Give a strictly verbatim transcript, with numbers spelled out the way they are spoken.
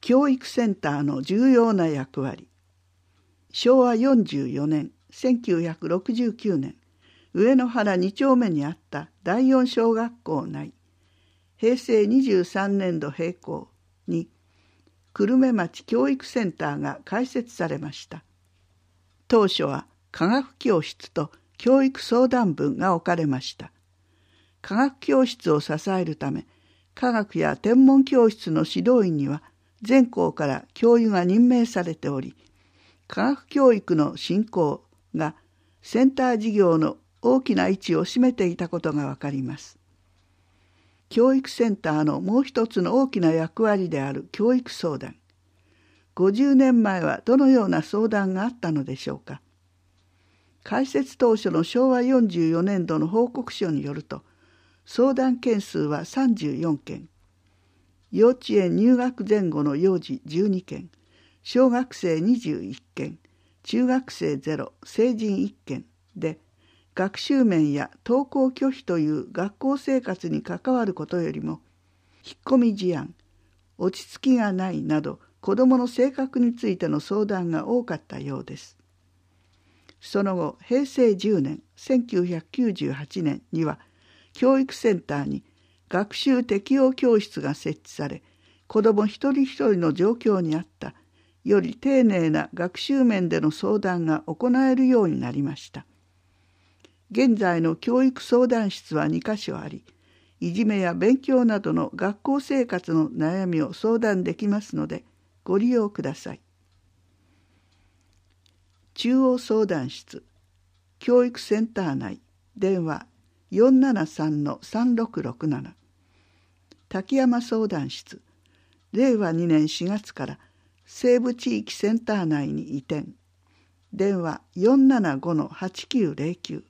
教育センターの重要な役割。しょうわよんじゅうよねん、せんきゅうひゃくろくじゅうきゅうねん、上野原に丁目にあっただいよん小学校内、へいせいにじゅうさんねんど閉校に久留米町教育センターが開設されました。当初は科学教室と教育相談部が置かれました。科学教室を支えるため、科学や天文教室の指導員には全校から教諭が任命されており、科学教育の振興がセンター事業の大きな位置を占めていたことがわかります。教育センターのもう一つの大きな役割である教育相談。ごじゅうねんまえはどのような相談があったのでしょうか。開設当初のしょうわよんじゅうよねんどの報告書によると、相談件数はさんじゅうよんけん、幼稚園入学前後の幼児じゅうにけん、小学生にじゅういっけん、中学生ゼロ、成人いっけんで、学習面や登校拒否という学校生活に関わることよりも、引っ込み思案、落ち着きがないなど、子どもの性格についての相談が多かったようです。その後、へいせいじゅうねん、せんきゅうひゃくきゅうじゅうはちねんには、教育センターに学習適応教室が設置され、子ども一人一人の状況に合ったより丁寧な学習面での相談が行えるようになりました。現在の教育相談室はにかしょあり、いじめや勉強などの学校生活の悩みを相談できますので、ご利用ください。中央相談室、教育センター内、電話よんななさんのさんろくろくなな。滝山相談室、れいわにねんしがつから西部地域センター内に移転。電話よんななごのはちきゅうぜろきゅう。